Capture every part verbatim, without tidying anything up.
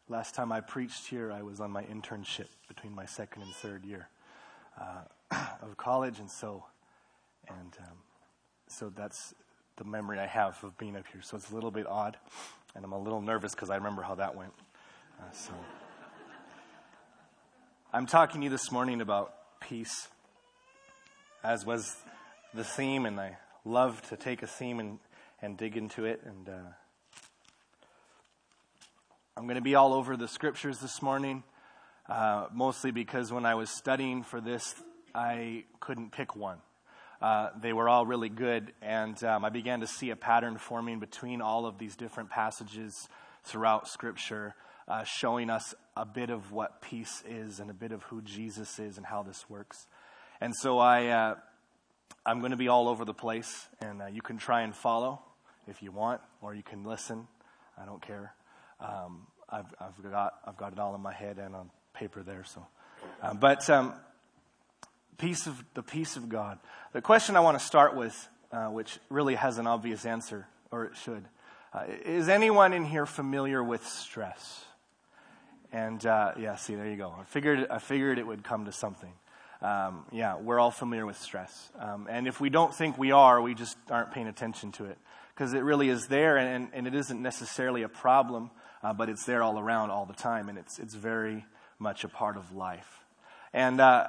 last time I preached here, I was on my internship between my second and third year uh, of college, and so, and um, so that's the memory I have of being up here. So it's a little bit odd, and I'm a little nervous because I remember how that went. Uh, so, I'm talking to you this morning about peace, as was the theme, and I love to take a theme and, and dig into it, and uh, I'm going to be all over the scriptures this morning, uh, mostly because when I was studying for this, I couldn't pick one. Uh, they were all really good, and um, I began to see a pattern forming between all of these different passages throughout Scripture, uh, showing us a bit of what peace is and a bit of who Jesus is and how this works. And so I, uh, I'm going to be all over the place, and uh, you can try and follow if you want, or you can listen. I don't care. Um, I've, I've got I've got it all in my head and on paper there. So, um, but. Um, Peace of the peace of God. The question I want to start with, uh, which really has an obvious answer, or it should, uh, is anyone in here familiar with stress? And uh, yeah, see, there you go. I figured I figured it would come to something. Um, yeah, we're all familiar with stress, um, and if we don't think we are, we just aren't paying attention to it, because it really is there, and, and it isn't necessarily a problem, uh, but it's there all around all the time, and it's it's very much a part of life, and. Uh,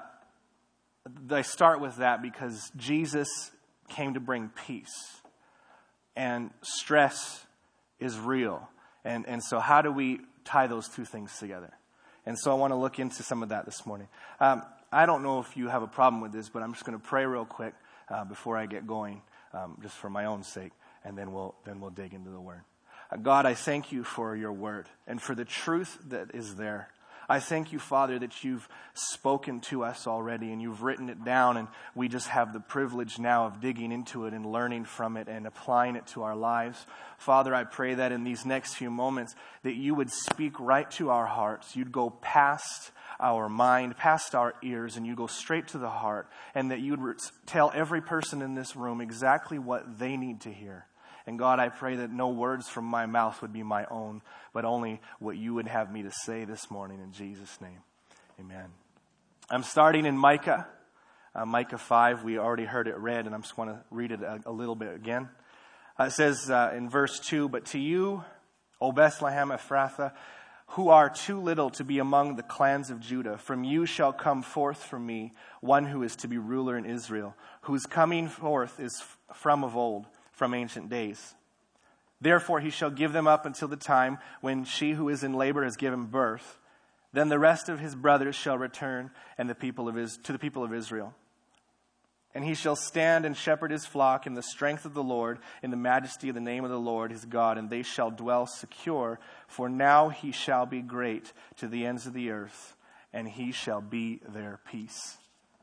I start with that because Jesus came to bring peace, and stress is real. And, and so how do we tie those two things together? And so I want to look into some of that this morning. Um, I don't know if you have a problem with this, but I'm just going to pray real quick uh, before I get going, um, just for my own sake, and then we'll then we'll dig into the Word. Uh, God, I thank you for your Word and for the truth that is there. I thank you, Father, that you've spoken to us already and you've written it down, and we just have the privilege now of digging into it and learning from it and applying it to our lives. Father, I pray that in these next few moments that you would speak right to our hearts. You'd go past our mind, past our ears, and you'd go straight to the heart, and that you'd tell every person in this room exactly what they need to hear. And God, I pray that no words from my mouth would be my own, but only what you would have me to say this morning in Jesus' name. Amen. I'm starting in Micah, uh, Micah five. We already heard it read, and I just want to read it a, a little bit again. Uh, it says uh, in verse two, "But to you, O Bethlehem Ephrathah, who are too little to be among the clans of Judah, from you shall come forth from me one who is to be ruler in Israel, whose coming forth is from of old, from ancient days. Therefore he shall give them up until the time when she who is in labor has given birth. Then the rest of his brothers shall return and the people of Is- to the people of Israel. And he shall stand and shepherd his flock in the strength of the Lord, in the majesty of the name of the Lord his God, and they shall dwell secure. For now he shall be great to the ends of the earth, and he shall be their peace."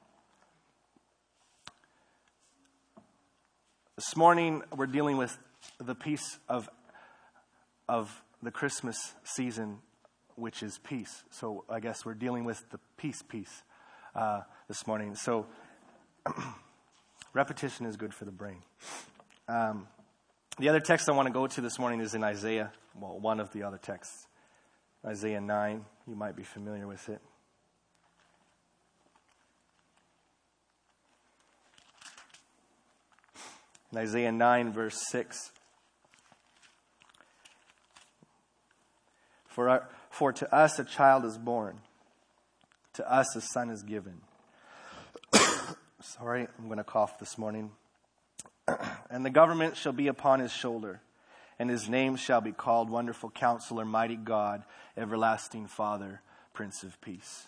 This morning, we're dealing with the peace of, of the Christmas season, which is peace. So I guess we're dealing with the peace piece uh, this morning. So repetition is good for the brain. Um, the other text I want to go to this morning is in Isaiah. Well, one of the other texts. Isaiah nine. You might be familiar with it. In Isaiah nine, verse six. For, our, for to us a child is born, to us a son is given. Sorry, I'm going to cough this morning. "And the government shall be upon his shoulder, and his name shall be called Wonderful Counselor, Mighty God, Everlasting Father, Prince of Peace."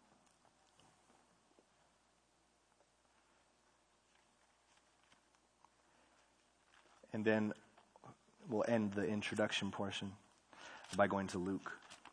And then we'll end the introduction portion by going to Luke.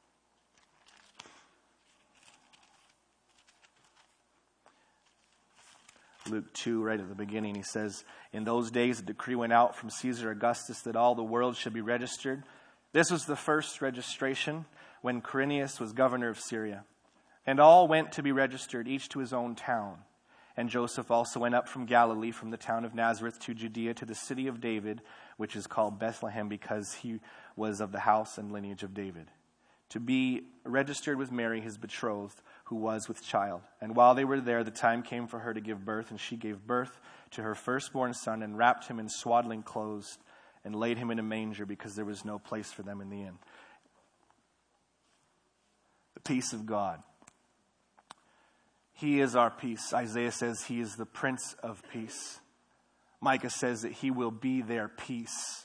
Luke two, right at the beginning, he says, "In those days a decree went out from Caesar Augustus that all the world should be registered. This was the first registration when Quirinius was governor of Syria. And all went to be registered, each to his own town. And Joseph also went up from Galilee, from the town of Nazareth to Judea, to the city of David, which is called Bethlehem, because he was of the house and lineage of David, to be registered with Mary, his betrothed, who was with child. And while they were there, the time came for her to give birth, and she gave birth to her firstborn son and wrapped him in swaddling clothes and laid him in a manger because there was no place for them in the inn. The peace of God. He is our peace. Isaiah says he is the Prince of Peace. Micah says that he will be their peace.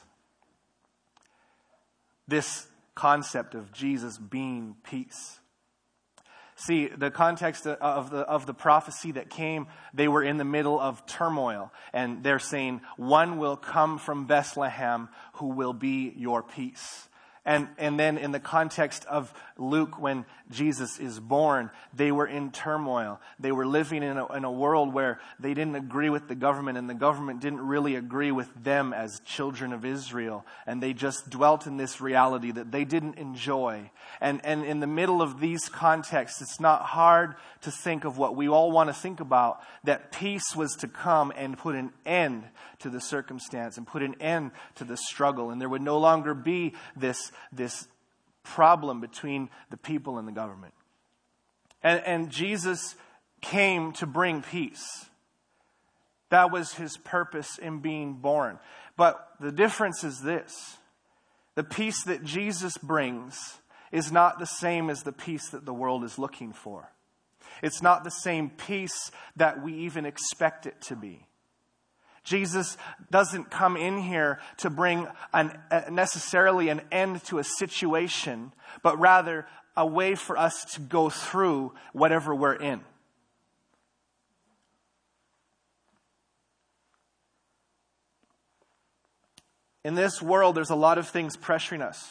This concept of Jesus being peace. See, the context of the of the prophecy that came, they were in the middle of turmoil. And they're saying, one will come from Bethlehem who will be your peace. And and then in the context of Luke, when Jesus is born, they were in turmoil. They were living in a, in a world where they didn't agree with the government, and the government didn't really agree with them as children of Israel. And they just dwelt in this reality that they didn't enjoy. And, and in the middle of these contexts, it's not hard to think of what we all want to think about, that peace was to come and put an end to the circumstance and put an end to the struggle. And there would no longer be this, this problem between the people and the government. And, and Jesus came to bring peace. That was his purpose in being born. But the difference is this. The peace that Jesus brings is not the same as the peace that the world is looking for. It's not the same peace that we even expect it to be. Jesus doesn't come in here to bring an, uh, necessarily an end to a situation, but rather a way for us to go through whatever we're in. In this world, there's a lot of things pressuring us.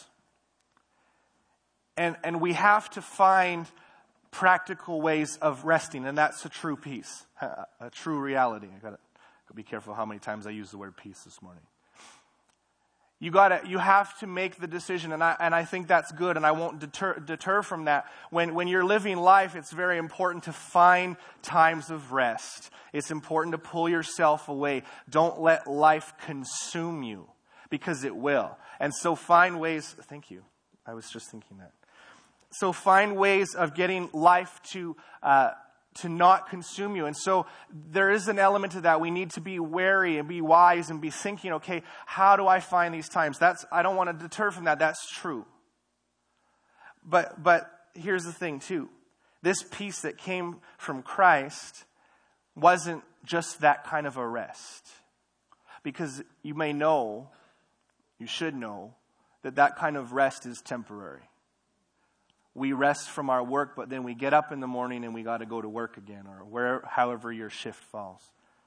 And, and we have to find practical ways of resting, and that's a true peace, a, a true reality. I gotta be careful how many times I use the word peace this morning. You gotta, you have to make the decision, and I and I think that's good, and I won't deter deter from that. When when you're living life, it's very important to find times of rest. It's important to pull yourself away. Don't let life consume you, because it will. And so find ways. Thank you. I was just thinking that. So find ways of getting life to uh, to not consume you. And so there is an element to that. We need to be wary and be wise and be thinking, okay, how do I find these times? That's I don't want to deter from that. That's true. But but here's the thing too. This peace that came from Christ wasn't just that kind of a rest. Because you may know, you should know, that that kind of rest is temporary. We rest from our work, but then we get up in the morning and we got to go to work again, or where, however your shift falls.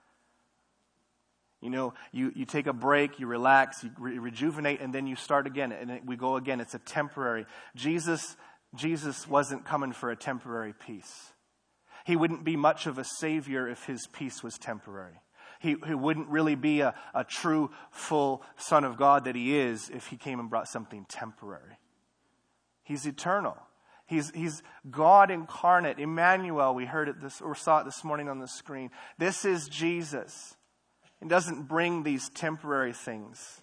You know, you, you take a break, you relax, you re- rejuvenate, and then you start again, and it, we go again. It's a temporary. Jesus, Jesus wasn't coming for a temporary peace. He wouldn't be much of a savior if his peace was temporary. He, he wouldn't really be a, a true, full Son of God that he is if he came and brought something temporary. He's eternal. He's, he's God incarnate. Emmanuel, we heard it this, or saw it this morning on the screen. This is Jesus. He doesn't bring these temporary things.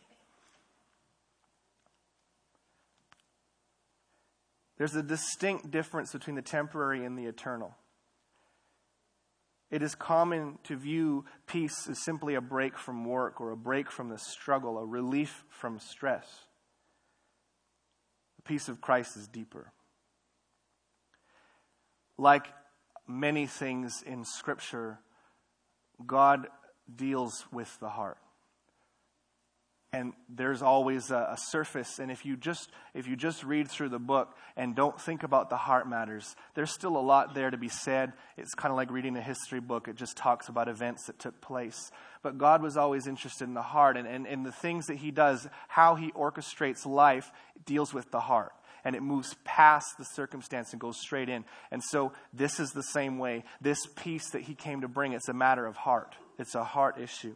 There's a distinct difference between the temporary and the eternal. It is common to view peace as simply a break from work or a break from the struggle, a relief from stress. The peace of Christ is deeper. Like many things in Scripture, God deals with the heart. And there's always a, a surface. And if you just if you just read through the book and don't think about the heart matters, there's still a lot there to be said. It's kind of like reading a history book. It just talks about events that took place. But God was always interested in the heart. And, and, and the things that he does, how he orchestrates life, deals with the heart. And it moves past the circumstance and goes straight in. And so this is the same way. This peace that he came to bring, it's a matter of heart. It's a heart issue.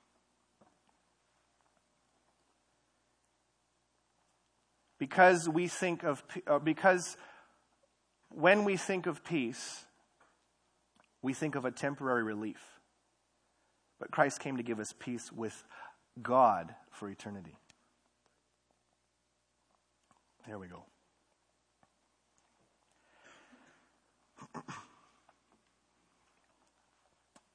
Because we think of, uh, because when we think of peace, we think of a temporary relief. But Christ came to give us peace with God for eternity. There we go.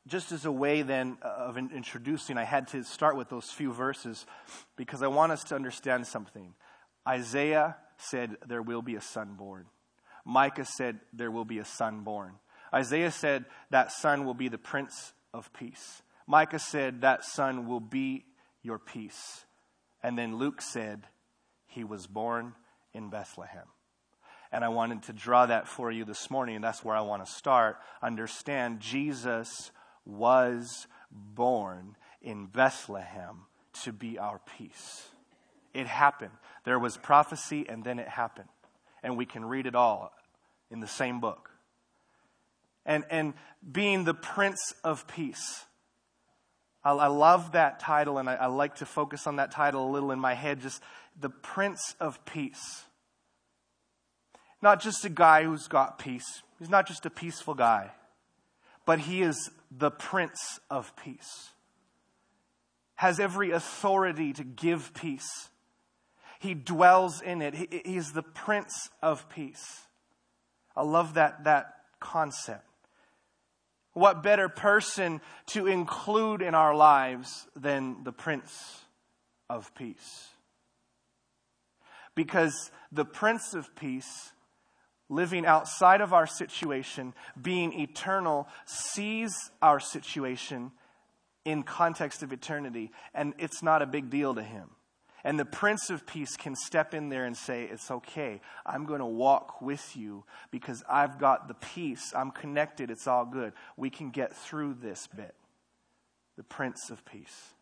just as a way then of in- introducing, I had to start with those few verses because I want us to understand something. Isaiah said there will be a son born. Micah said there will be a son born. Isaiah said that son will be the Prince of Peace. Micah said that son will be your peace. And then Luke said he was born in Bethlehem. And I wanted to draw that for you this morning, and that's where I want to start. Understand, Jesus was born in Bethlehem to be our peace. It happened. There was prophecy, and then it happened. And we can read it all in the same book. And and being the Prince of Peace. I, I love that title, and I, I like to focus on that title a little in my head. Just the Prince of Peace. Not just a guy who's got peace. He's not just a peaceful guy. But he is the Prince of Peace. Has every authority to give peace. He dwells in it. He, he is the Prince of Peace. I love that, that concept. What better person to include in our lives than the Prince of Peace? Because the Prince of Peace, living outside of our situation, being eternal, sees our situation in context of eternity, and it's not a big deal to him. And the Prince of Peace can step in there and say, it's okay, I'm going to walk with you because I've got the peace, I'm connected, it's all good. We can get through this bit. The Prince of Peace.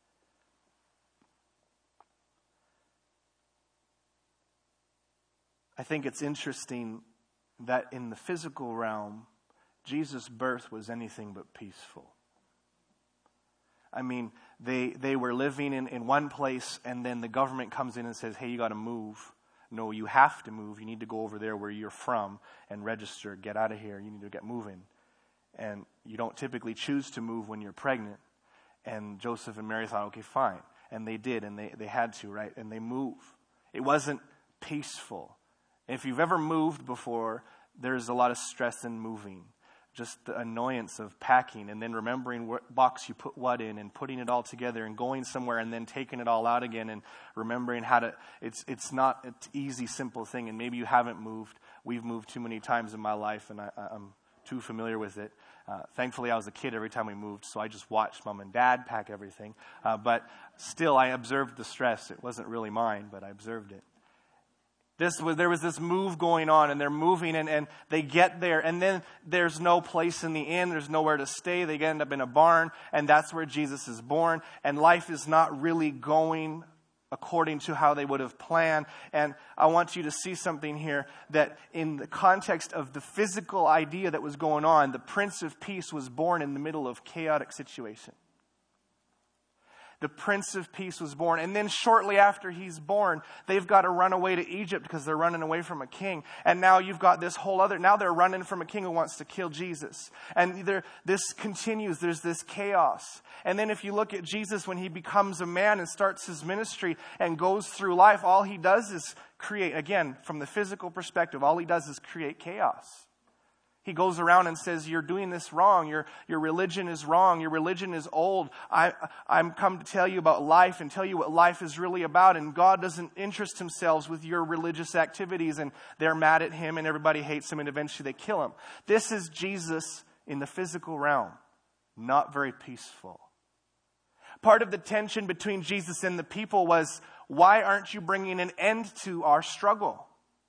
I think it's interesting that in the physical realm, Jesus' birth was anything but peaceful. I mean, they they were living in, in one place, and then the government comes in and says, hey, you got to move. No, you have to move. You need to go over there where you're from and register. Get out of here. You need to get moving. And you don't typically choose to move when you're pregnant. And Joseph and Mary thought, okay, fine. And they did, and they, they had to, right? And they move. It wasn't peaceful. If you've ever moved before, there's a lot of stress in moving. Just the annoyance of packing and then remembering what box you put what in and putting it all together and going somewhere and then taking it all out again and remembering how to, it's it's not an easy, simple thing. And maybe you haven't moved. We've moved too many times in my life, and I, I'm too familiar with it. Uh, thankfully, I was a kid every time we moved, so I just watched Mom and Dad pack everything. Uh, but still, I observed the stress. It wasn't really mine, but I observed it. This was, there was this move going on, and they're moving, and, and they get there, and then there's no place in the inn. There's nowhere to stay. They end up in a barn, and that's where Jesus is born, and life is not really going according to how they would have planned. And I want you to see something here, that in the context of the physical idea that was going on, the Prince of Peace was born in the middle of chaotic situation. The Prince of Peace was born. And then shortly after he's born, they've got to run away to Egypt because they're running away from a king. And now you've got this whole other, now they're running from a king who wants to kill Jesus. And there, this continues. There's this chaos. And then if you look at Jesus when he becomes a man and starts his ministry and goes through life, all he does is create, again, from the physical perspective, all he does is create chaos. He goes around and says, you're doing this wrong. Your, your religion is wrong. Your religion is old. I, I'm come to tell you about life and tell you what life is really about. And God doesn't interest himself with your religious activities. And they're mad at him and everybody hates him and eventually they kill him. This is Jesus in the physical realm. Not very peaceful. Part of the tension between Jesus and the people was, why aren't you bringing an end to our struggle?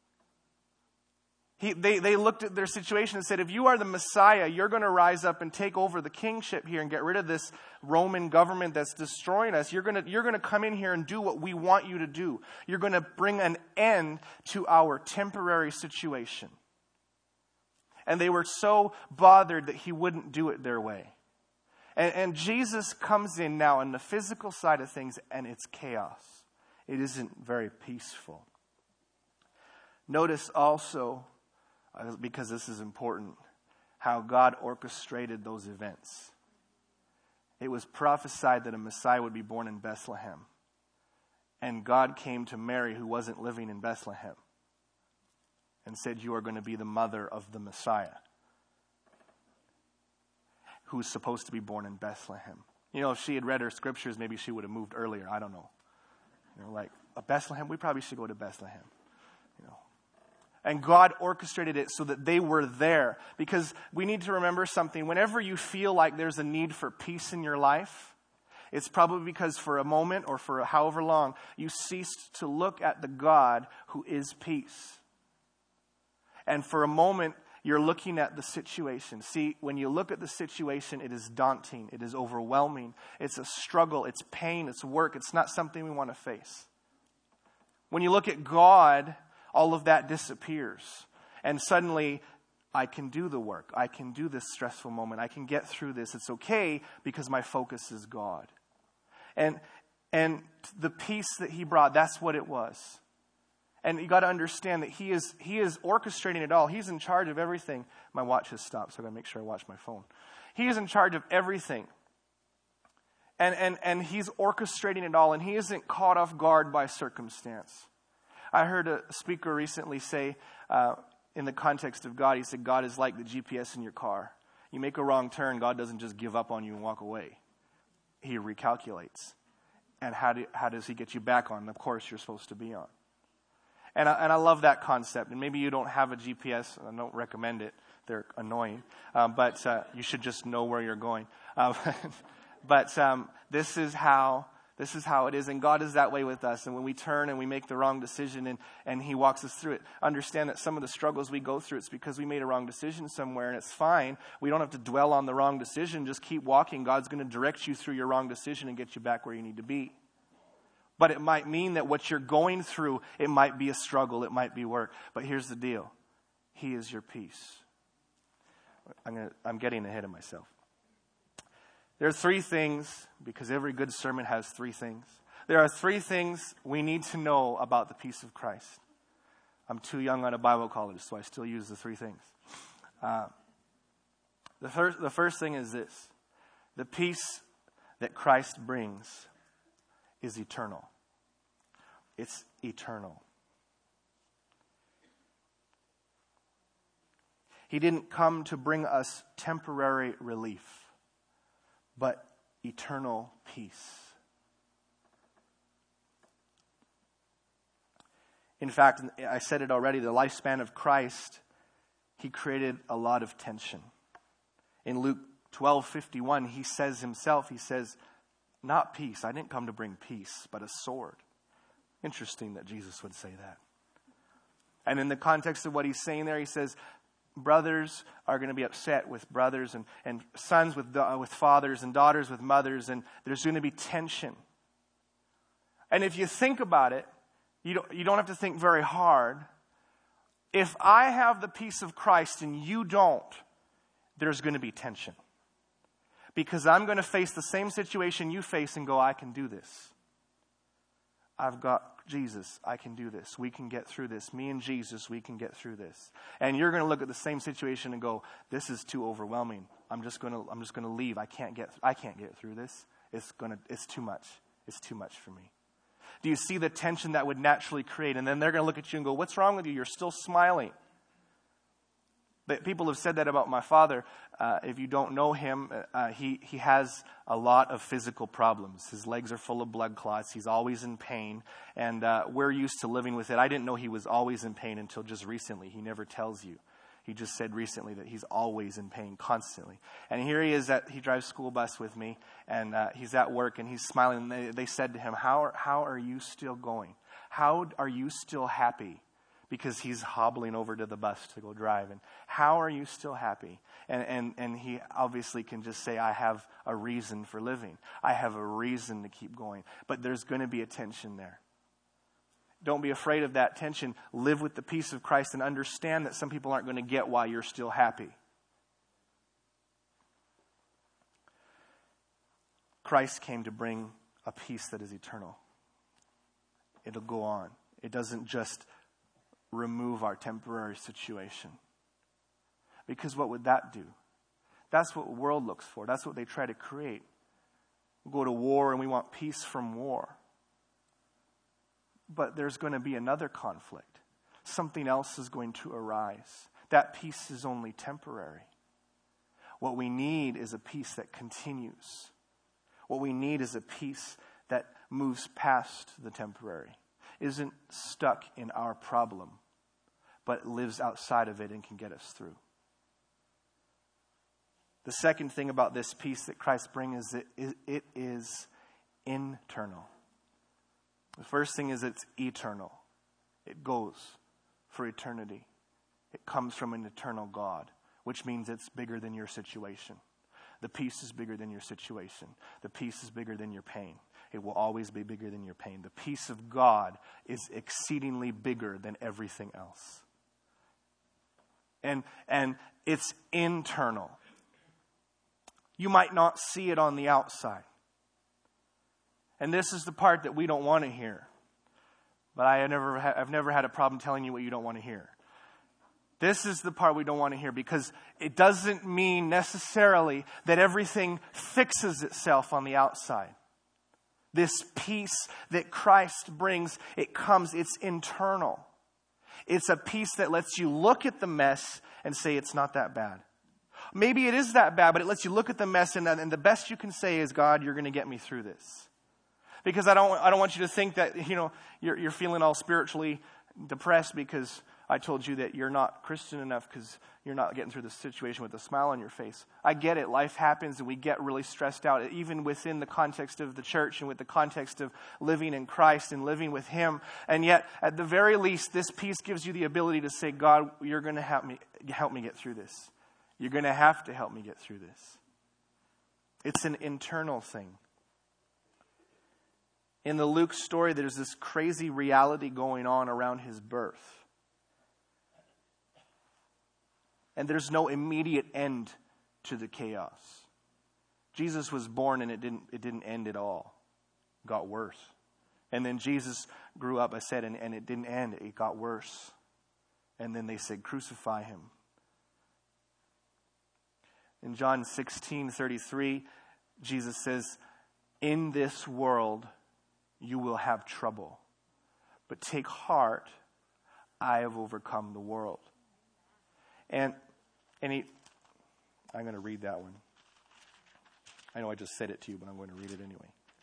He, they, they looked at their situation and said, if you are the Messiah, you're going to rise up and take over the kingship here and get rid of this Roman government that's destroying us. You're going to, you're going to come in here and do what we want you to do. You're going to bring an end to our temporary situation. And they were so bothered that he wouldn't do it their way. And, and Jesus comes in now on the physical side of things, and it's chaos. It isn't very peaceful. Notice also, because this is important, how God orchestrated those events. It was prophesied that a Messiah would be born in Bethlehem. And God came to Mary, who wasn't living in Bethlehem, and said, you are going to be the mother of the Messiah. who's supposed to be born in Bethlehem. You know, if she had read her scriptures, maybe she would have moved earlier. I don't know. You know, like, a Bethlehem, we probably should go to Bethlehem. You know. And God orchestrated it so that they were there. Because we need to remember something. Whenever you feel like there's a need for peace in your life, it's probably because for a moment or for however long, you ceased to look at the God who is peace. And for a moment, you're looking at the situation. See, when you look at the situation, it is daunting. It is overwhelming. It's a struggle. It's pain. It's work. It's not something we want to face. When you look at God, all of that disappears. And suddenly, I can do the work. I can do this stressful moment. I can get through this. It's okay because my focus is God. And, and the peace that he brought, that's what it was. And you got to understand that he is he is orchestrating it all. He's in charge of everything. My watch has stopped, so I got to make sure I watch my phone. He is in charge of everything. And, and, and he's orchestrating it all, and he isn't caught off guard by circumstance. I heard a speaker recently say, uh, in the context of God, he said, God is like the G P S in your car. You make a wrong turn, God doesn't just give up on you and walk away. He recalculates. And how do, how does he get you back on the course you're supposed to be on? And I, and I love that concept. And maybe you don't have a G P S. I don't recommend it. They're annoying. Um, but uh, you should just know where you're going. Um, but um, this is how this is how it is. And God is that way with us. And when we turn and we make the wrong decision and, and he walks us through it, understand that some of the struggles we go through, it's because we made a wrong decision somewhere. And it's fine. We don't have to dwell on the wrong decision. Just keep walking. God's going to direct you through your wrong decision and get you back where you need to be. But it might mean that what you're going through, it might be a struggle, it might be work. But here's the deal. He is your peace. I'm gonna, I'm getting ahead of myself. There are three things, because every good sermon has three things. There are three things we need to know about the peace of Christ. I'm too young on a Bible college, so I still use the three things. Uh, the, first, the first thing is this. The peace that Christ brings is eternal. It's eternal. He didn't come to bring us temporary relief, but eternal peace. In fact, I said it already, the lifespan of Christ, he created a lot of tension. In Luke twelve fifty-one, he says himself, he says, not peace. I didn't come to bring peace, but a sword. Interesting that Jesus would say that. And in the context of what he's saying there, he says, brothers are going to be upset with brothers, and, and sons with, uh, with fathers, and daughters with mothers, and there's going to be tension. And if you think about it, you don't, you don't have to think very hard. If I have the peace of Christ and you don't, there's going to be tension. Because I'm going to face the same situation you face and go, I can do this. I've got Jesus. I can do this. We can get through this. Me and Jesus, we can get through this. And you're going to look at the same situation and go, this is too overwhelming. I'm just going to I'm just going to leave. I can't get I can't get through this. It's going to it's too much. It's too much for me. Do you see the tension that would naturally create? And then they're going to look at you and go, what's wrong with you? You're still smiling. But people have said that about my father. Uh, if you don't know him, uh, he, he has a lot of physical problems. His legs are full of blood clots. He's always in pain. And uh, we're used to living with it. I didn't know he was always in pain until just recently. He never tells you. He just said recently that he's always in pain, constantly. And here he is, at, he drives school bus with me. And uh, he's at work and he's smiling. And they, they said to him, how are, how are you still going? How are you still happy? Because he's hobbling over to the bus to go drive. And how are you still happy? And, and, and he obviously can just say, I have a reason for living. I have a reason to keep going. But there's going to be a tension there. Don't be afraid of that tension. Live with the peace of Christ and understand that some people aren't going to get why you're still happy. Christ came to bring a peace that is eternal. It'll go on. It doesn't just remove our temporary situation. Because what would that do? That's what the world looks for. That's what they try to create. We go to war and we want peace from war. But there's going to be another conflict. Something else is going to arise. That peace is only temporary. What we need is a peace that continues. What we need is a peace that moves past the temporary, isn't stuck in our problem, but lives outside of it and can get us through. The second thing about this peace that Christ brings is that it is internal. The first thing is it's eternal. It goes for eternity. It comes from an eternal God, which means it's bigger than your situation. The peace is bigger than your situation. The peace is bigger than your pain. It will always be bigger than your pain. The peace of God is exceedingly bigger than everything else. And, and it's internal. You might not see it on the outside. And this is the part that we don't want to hear. But I have never, I've never had a problem telling you what you don't want to hear. This is the part we don't want to hear, because it doesn't mean necessarily that everything fixes itself on the outside. This peace that Christ brings, it comes, it's internal. It's a peace that lets you look at the mess and say it's not that bad. Maybe it is that bad, but it lets you look at the mess and, and the best you can say is, God, you're going to get me through this. Because I don't, I don't want you to think that, you know, you're, you're feeling all spiritually depressed because I told you that you're not Christian enough because you're not getting through the situation with a smile on your face. I get it. Life happens and we get really stressed out, even within the context of the church and with the context of living in Christ and living with Him. And yet, at the very least, this peace gives you the ability to say, God, you're going to help me, help me get through this. You're going to have to help me get through this. It's an internal thing. In the Luke story, there's this crazy reality going on around his birth. And there's no immediate end to the chaos. Jesus was born and it didn't, it didn't end at all. It got worse. And then Jesus grew up, I said, and, and it didn't end. It got worse. And then they said, crucify him. In John sixteen thirty-three, Jesus says, in this world you will have trouble. But take heart, I have overcome the world. And and he, I'm going to read that one. I know I just said it to you, but I'm going to read it anyway.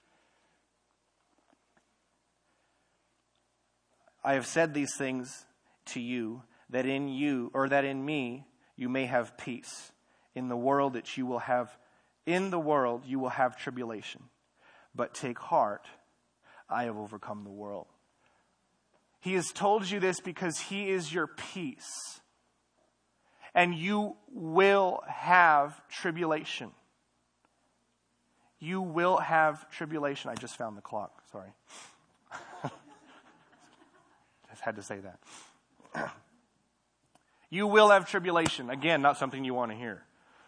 I have said these things to you, that in you, or that in me, you may have peace. In the world that you will have, in the world you will have tribulation. But take heart, I have overcome the world. He has told you this because He is your peace. And you will have tribulation. You will have tribulation. I just found the clock. Sorry. Just had to say that. You will have tribulation. Again, not something you want to hear.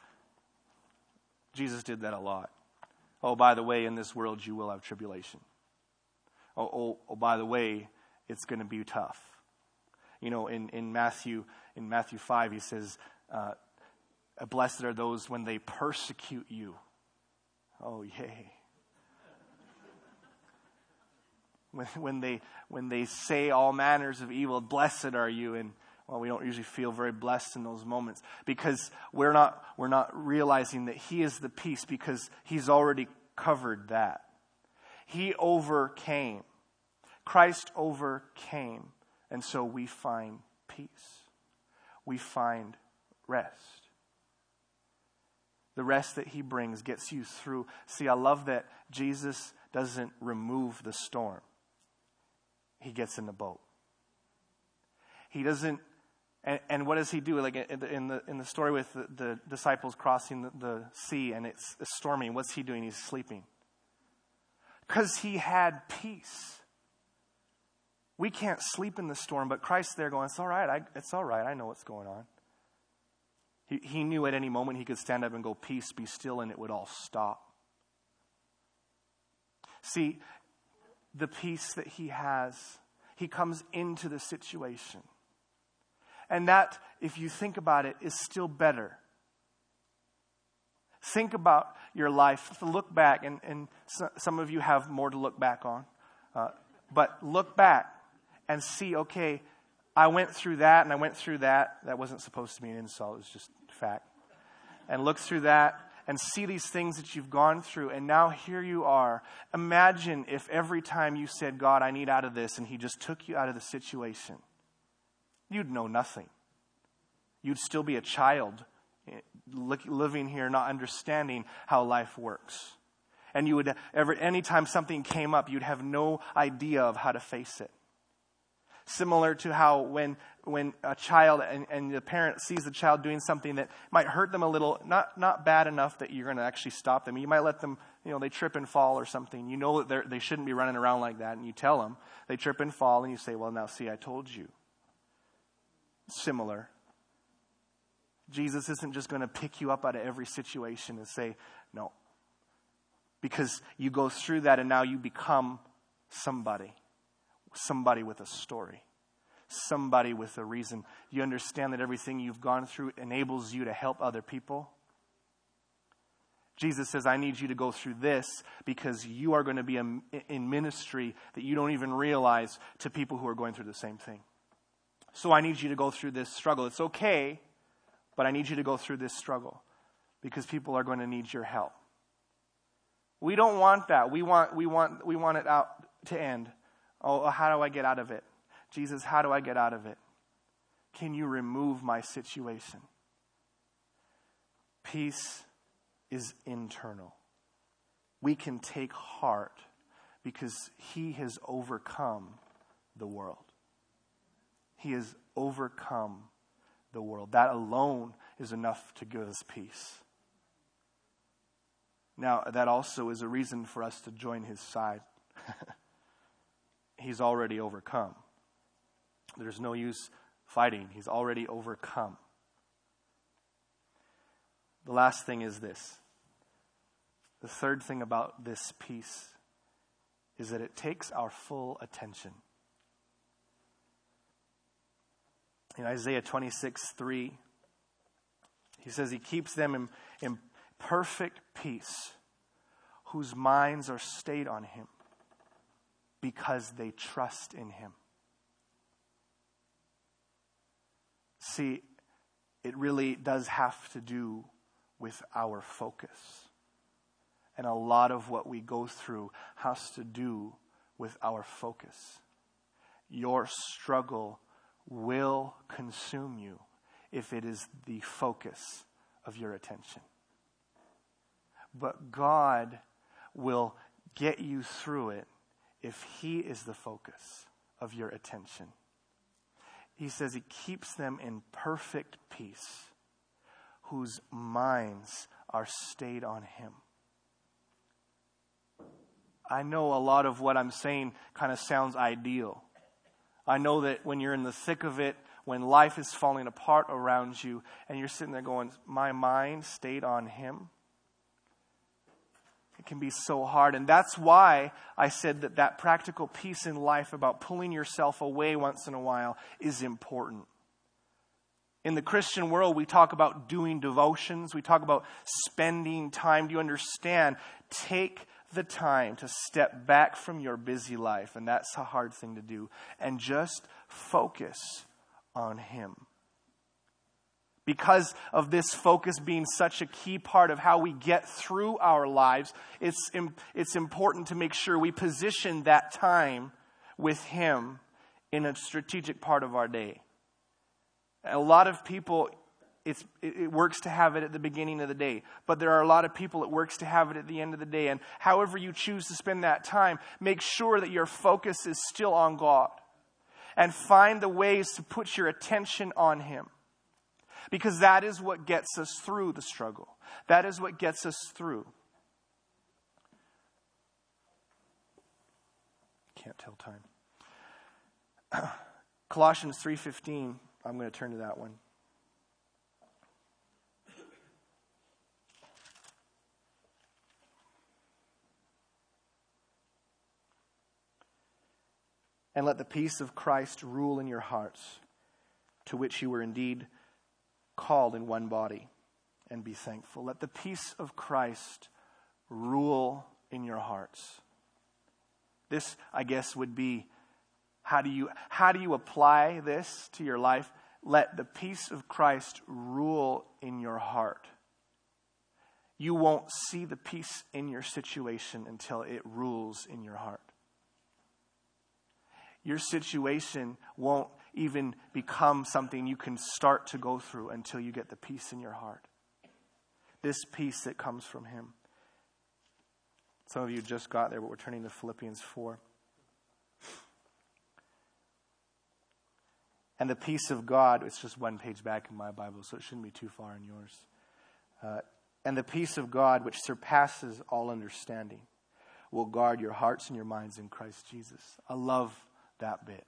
Jesus did that a lot. Oh, by the way, in this world you will have tribulation. Oh, oh, oh by the way, it's going to be tough. You know, in, in Matthew in Matthew five, he says, uh, blessed are those when they persecute you. Oh, yay. When, when they when they say all manners of evil, blessed are you. And well, we don't usually feel very blessed in those moments because we're not we're not realizing that He is the peace because He's already covered that. He overcame. Christ overcame. And so we find peace. We find rest. The rest that He brings gets you through. See, I love that Jesus doesn't remove the storm. He gets in the boat. He doesn't, and, and what does He do? Like in the in the, in the story with the, the disciples crossing the, the sea and it's, it's storming, what's He doing? He's sleeping. Because He had peace. We can't sleep in the storm, but Christ's there going, it's all right, I, it's all right, I know what's going on. He, he knew at any moment He could stand up and go, peace, be still, and it would all stop. See, the peace that He has, He comes into the situation. And that, if you think about it, is still better. Think about your life. Look back, and, and some of you have more to look back on. Uh, but look back and see, okay, I went through that and I went through that. That wasn't supposed to be an insult. It was just fact. and look through that and see these things that you've gone through, and now here you are. Imagine if every time you said, God, I need out of this, and he just took you out of the situation. You'd know nothing. You'd still be a child living here, not understanding how life works. And you would, every anytime something came up, you'd have no idea of how to face it. Similar to how when when a child and, and the parent sees the child doing something that might hurt them a little, not not bad enough that you're going to actually stop them. You might let them, you know, they trip and fall or something. You know that they shouldn't be running around like that, and you tell them. They trip and fall, and you say, well, now see, I told you. Similar. Jesus isn't just going to pick you up out of every situation and say, no. Because you go through that, and now you become somebody. Somebody with a story. Somebody with a reason. You understand that everything you've gone through enables you to help other people. Jesus says, I need you to go through this because you are going to be in ministry that you don't even realize to people who are going through the same thing. So I need you to go through this struggle. It's okay, but I need you to go through this struggle because people are going to need your help. We don't want that. We want, we want, we want it out to end. Oh, how do I get out of it? Jesus, how do I get out of it? Can you remove my situation? Peace is internal. We can take heart because he has overcome the world. He has overcome the world. That alone is enough to give us peace. Now, that also is a reason for us to join his side. He's already overcome. There's no use fighting. He's already overcome. The last thing is this. The third thing about this peace is that it takes our full attention. In Isaiah twenty-six three, he says he keeps them in, in perfect peace, whose minds are stayed on him, because they trust in him. See, it really does have to do with our focus. And a lot of what we go through has to do with our focus. Your struggle will consume you if it is the focus of your attention. But God will get you through it if he is the focus of your attention. He says he keeps them in perfect peace, whose minds are stayed on him. I know a lot of what I'm saying kind of sounds ideal. I know that when you're in the thick of it, when life is falling apart around you, and you're sitting there going, my mind stayed on him. It can be so hard. And that's why I said that that practical peace in life about pulling yourself away once in a while is important. In the Christian world, we talk about doing devotions. We talk about spending time. Do you understand? Take the time to step back from your busy life. And that's a hard thing to do. And just focus on him. Because of this focus being such a key part of how we get through our lives, it's, it's important to make sure we position that time with him in a strategic part of our day. A lot of people, it's, it works to have it at the beginning of the day. But there are a lot of people it works to have it at the end of the day. And however you choose to spend that time, make sure that your focus is still on God. And find the ways to put your attention on him. Because that is what gets us through the struggle. That is what gets us through. Can't tell time. Colossians three fifteen. I'm going to turn to that one. And let the peace of Christ rule in your hearts, to which you were indeed called in one body, and be thankful. Let the peace of Christ rule in your hearts. This, I guess, would be, how do you how do you apply this to your life? Let the peace of Christ rule in your heart. you won't see the peace in your situation until it rules in your heart. Your situation won't even become something you can start to go through until you get the peace in your heart. This peace that comes from Him. Some of you just got there, but we're turning to Philippians four. And the peace of God, it's just one page back in my Bible, so it shouldn't be too far in yours. Uh, and the peace of God, which surpasses all understanding, will guard your hearts and your minds in Christ Jesus. I love that bit.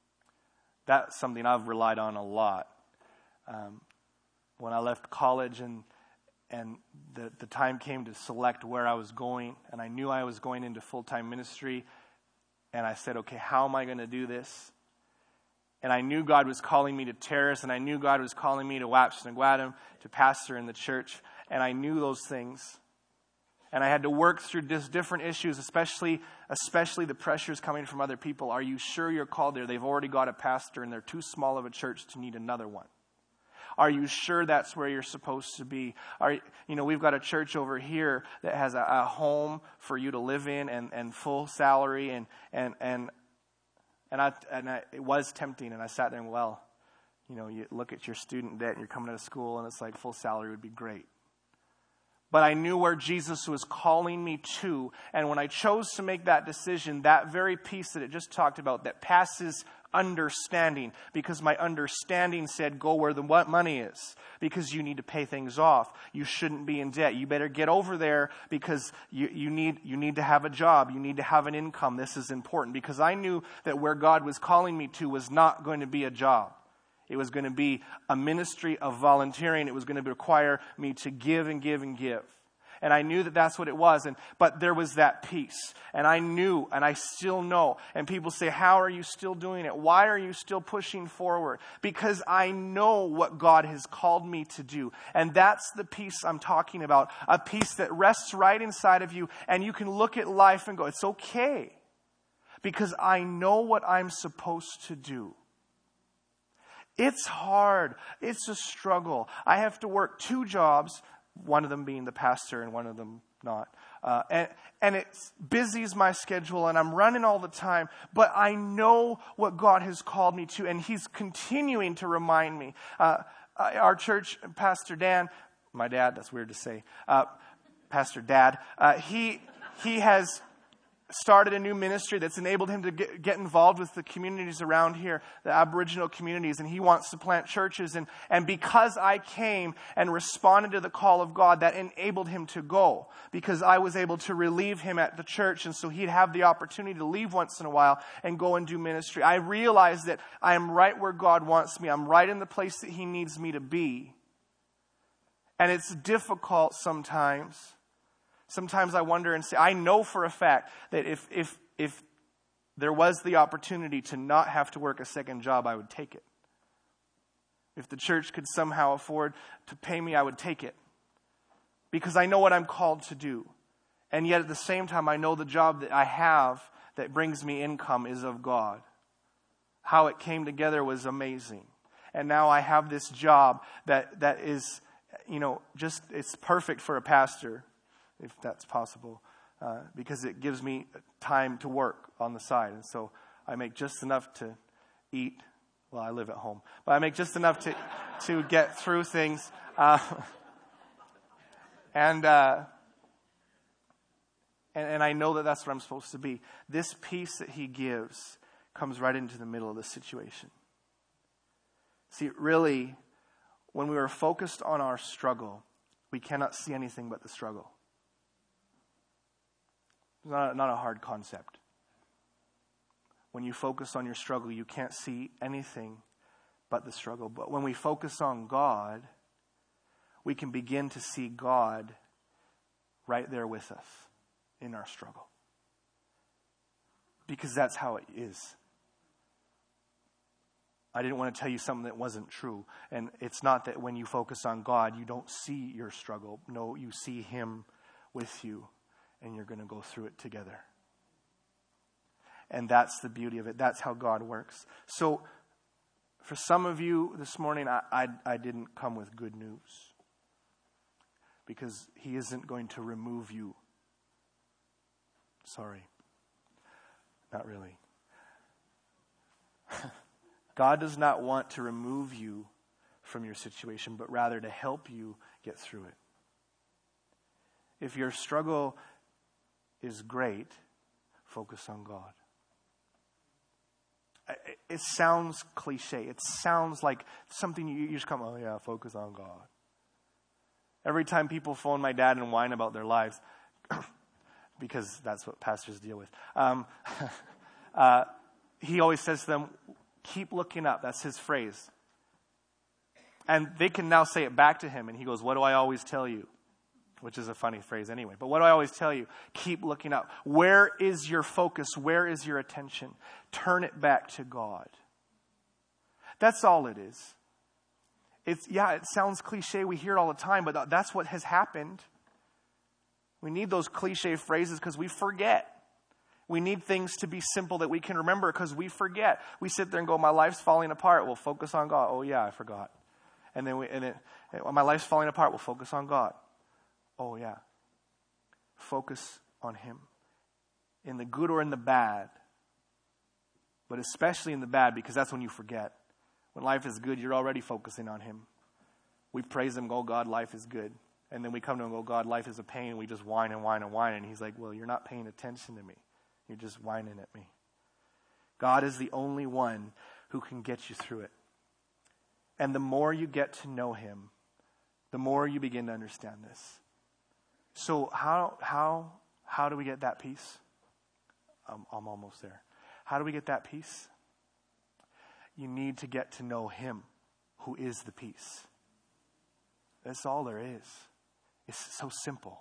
That's something I've relied on a lot. Um, when I left college and and the, the time came to select where I was going, and I knew I was going into full-time ministry, and I said, okay, how am I going to do this? And I knew God was calling me to Terrace, and I knew God was calling me to Wapsnaguatum, to pastor in the church, and I knew those things. And I had to work through just different issues, especially especially the pressures coming from other people. Are you sure you're called there? They've already got a pastor, and they're too small of a church to need another one. Are you sure that's where you're supposed to be? Are you know, we've got a church over here that has a, a home for you to live in and, and full salary, and and and and I and I, it was tempting, and I sat there and well, you know, you look at your student debt, and you're coming out of school, and it's like full salary would be great. But I knew where Jesus was calling me to. And when I chose to make that decision, that very piece that it just talked about, that passes understanding, because my understanding said, go where the money is, because you need to pay things off. You shouldn't be in debt. You better get over there because you, you need, you need to have a job. You need to have an income. This is important, because I knew that where God was calling me to was not going to be a job. It was going to be a ministry of volunteering. It was going to require me to give and give and give. And I knew that that's what it was. And but there was that peace. And I knew, and I still know. And people say, how are you still doing it? Why are you still pushing forward? Because I know what God has called me to do. And that's the peace I'm talking about. A peace that rests right inside of you. And you can look at life and go, it's okay. Because I know what I'm supposed to do. It's hard. It's a struggle. I have to work two jobs, one of them being the pastor and one of them not. Uh, and, and it busies my schedule, and I'm running all the time. But I know what God has called me to, and He's continuing to remind me. Uh, our church, Pastor Dan, my dad, that's weird to say, uh, Pastor Dad, uh, he he has started a new ministry that's enabled him to get, get involved with the communities around here, the Aboriginal communities, and he wants to plant churches. And, and because I came and responded to the call of God, that enabled him to go, because I was able to relieve him at the church, and so he'd have the opportunity to leave once in a while and go and do ministry. I realized that I am right where God wants me. I'm right in the place that He needs me to be. And it's difficult sometimes. Sometimes I wonder and say, I know for a fact that if if if there was the opportunity to not have to work a second job, I would take it. If the church could somehow afford to pay me, I would take it. Because I know what I'm called to do. And yet at the same time, I know the job that I have that brings me income is of God. How it came together was amazing. And now I have this job that that is, you know, just, it's perfect for a pastor, if that's possible, uh, because it gives me time to work on the side. And so I make just enough to eat. Well, I live at home, but I make just enough to to get through things. Uh, and, uh, and and I know that that's what I'm supposed to be. This peace that He gives comes right into the middle of the situation. See, really, when we are focused on our struggle, we cannot see anything but the struggle. It's not a, not a hard concept. When you focus on your struggle, you can't see anything but the struggle. But when we focus on God, we can begin to see God right there with us in our struggle. Because that's how it is. I didn't want to tell you something that wasn't true. And it's not that when you focus on God, you don't see your struggle. No, you see Him with you. And you're going to go through it together. And that's the beauty of it. That's how God works. So, for some of you this morning, I, I, I didn't come with good news. because he isn't going to remove you. Sorry. Not really. God does not want to remove you from your situation, but rather to help you get through it. If your struggle is great, focus on God. It sounds cliche. It sounds like something you, you just come, oh yeah, focus on God. Every time people phone my dad and whine about their lives, because that's what pastors deal with, um, uh, he always says to them, keep looking up. That's his phrase. And they can now say it back to him, and he goes, what do I always tell you? Which is a funny phrase anyway. But what do I always tell you? Keep looking up. Where is your focus? Where is your attention? Turn it back to God. That's all it is. It's, yeah, it sounds cliche. We hear it all the time, but that's what has happened. We need those cliche phrases because we forget. We need things to be simple that we can remember because we forget. We sit there and go, my life's falling apart. We'll focus on God. Oh yeah, I forgot. And then we, and it, my life's falling apart. We'll focus on God. Oh yeah. Focus on him. In the good or in the bad. But especially in the bad, because that's when you forget. When life is good, you're already focusing on him. We praise him, go, God, life is good. And then we come to him and go, God, life is a pain. We just whine and whine and whine. And he's like, well, you're not paying attention to me. You're just whining at me. God is the only one who can get you through it. And the more you get to know him, the more you begin to understand this. So how how how do we get that peace? I'm, I'm almost there. How do we get that peace? You need to get to know him, who is the peace. That's all there is. It's so simple.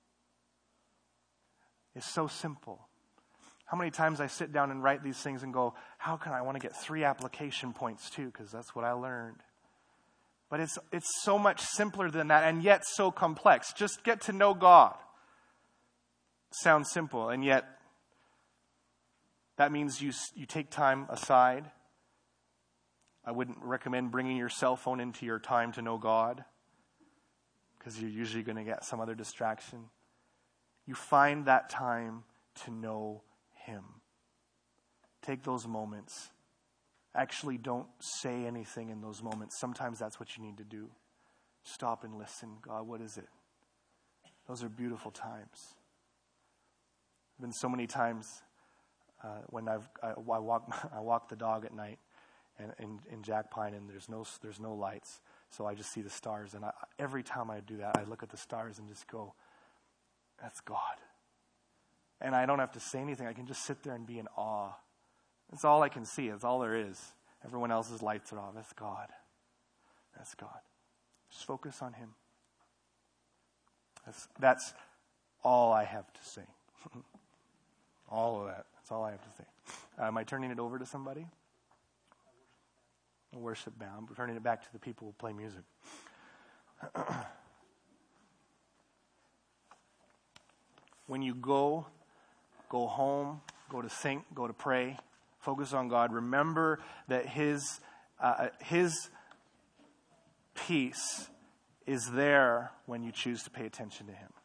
It's so simple. How many times I sit down and write these things and go, how can I want to get three application points too? Because that's what I learned. But it's it's so much simpler than that, and yet so complex. Just get to know God. Sounds simple, and yet that means you you take time aside. I wouldn't recommend bringing your cell phone into your time to know God, because you're usually going to get some other distraction. You find that time to know him. Take those moments. Actually, don't say anything in those moments. Sometimes that's what you need to do. Stop and listen. God, what is it? Those are beautiful times. There have been so many times uh, when I've I, I walk I walk the dog at night, and in, in Jack Pine, and there's no there's no lights, so I just see the stars. And I, every time I do that, I look at the stars and just go, "That's God." And I don't have to say anything. I can just sit there and be in awe. That's all I can see. That's all there is. Everyone else's lights are off. That's God. That's God. Just focus on him. That's, that's all I have to say. All of that. That's all I have to say. Uh, am I turning it over to somebody? A worship band. I'm turning it back to the people who play music. When you go, go home, go to think, go to pray, focus on God. Remember that his uh, his peace is there when you choose to pay attention to him.